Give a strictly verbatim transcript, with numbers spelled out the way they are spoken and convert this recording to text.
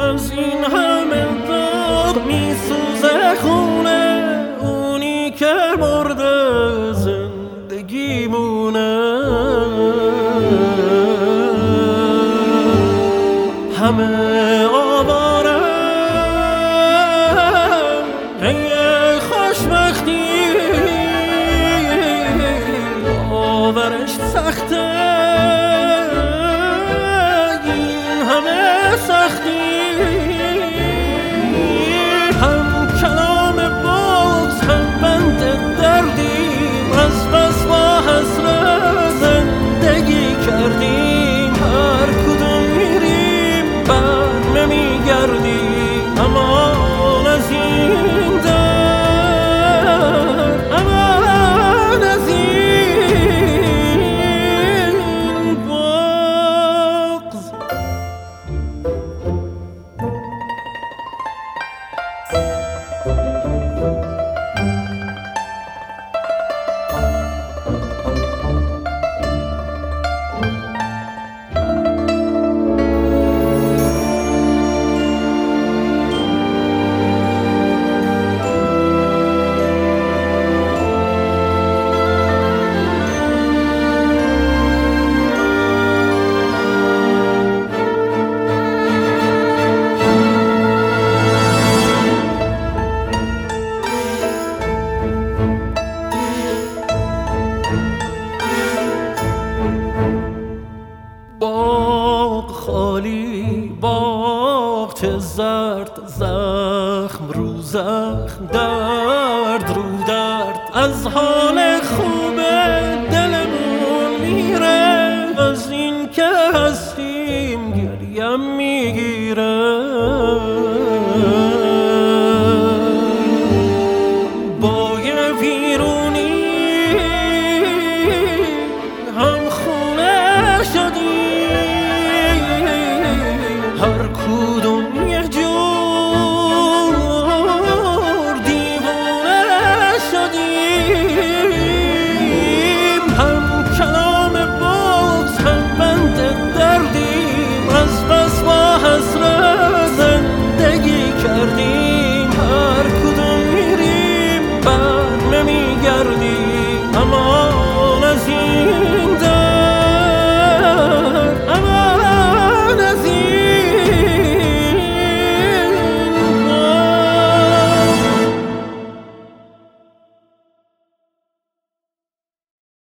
از این همه داغ میسوزه خونه اونی که مرده زندگی مونه. همه آواره پی خوشبختی آورش سخته این همه سختی. هم کلام بغض هم بند دردیم از بس با حسرت زندگی کردیم. هر کدوم میریم بر نمیگردیم. امان از این درد امان از این بغض. باغ خالی باغ چه زرد زخم رو زخم درد رو درد. از حال خوب دلمون میره از این که هستیم گریم میگیره. با یه ویرونی هم خونه شدیم. هر کدوم